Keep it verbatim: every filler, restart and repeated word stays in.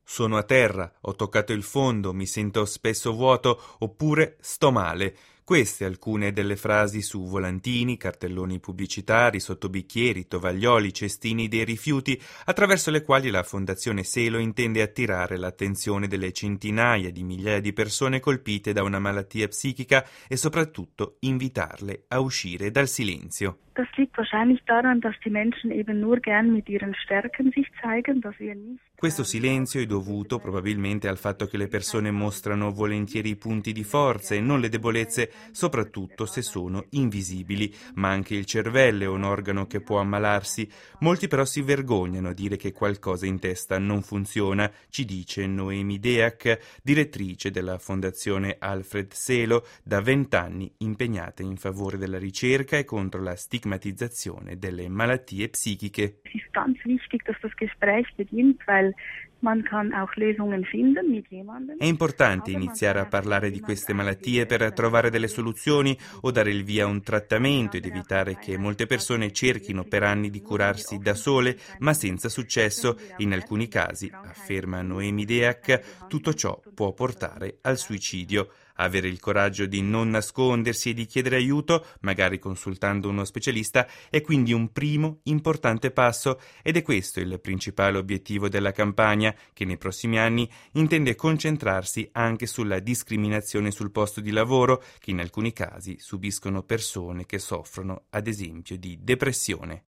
sono a terra, ho toccato il fondo, mi sento spesso vuoto oppure sto male. Queste alcune delle frasi su volantini, cartelloni pubblicitari, sottobicchieri, tovaglioli, cestini dei rifiuti, attraverso le quali la Fondazione Selo intende attirare l'attenzione delle centinaia di migliaia di persone colpite da una malattia psichica e soprattutto invitarle a uscire dal silenzio. Das liegt wahrscheinlich daran, dass die Menschen eben nur gern mit ihren Stärken sich zeigen, dass wir nicht. Questo silenzio è dovuto probabilmente al fatto che le persone mostrano volentieri i punti di forza e non le debolezze, soprattutto se sono invisibili, ma anche il cervello è un organo che può ammalarsi. Molti però si vergognano a dire che qualcosa in testa non funziona, ci dice Noemi Deac, direttrice della Fondazione Alfred Selo, da vent'anni impegnata in favore della ricerca e contro la stigmatizzazione delle malattie psichiche. Es ist ganz wichtig, dass das Gespräch beginnt, weil man kann auch Lösungen finden mit jemandem. È importante iniziare a parlare di queste malattie per trovare delle soluzioni o dare il via a un trattamento ed evitare che molte persone cerchino per anni di curarsi da sole, ma senza successo. In alcuni casi, afferma Noemi Deac, tutto ciò può portare al suicidio. Avere il coraggio di non nascondersi e di chiedere aiuto, magari consultando uno specialista, è quindi un primo importante passo ed è questo il principale obiettivo della campagna, che nei prossimi anni intende concentrarsi anche sulla discriminazione sul posto di lavoro, che in alcuni casi subiscono persone che soffrono, ad esempio, di depressione.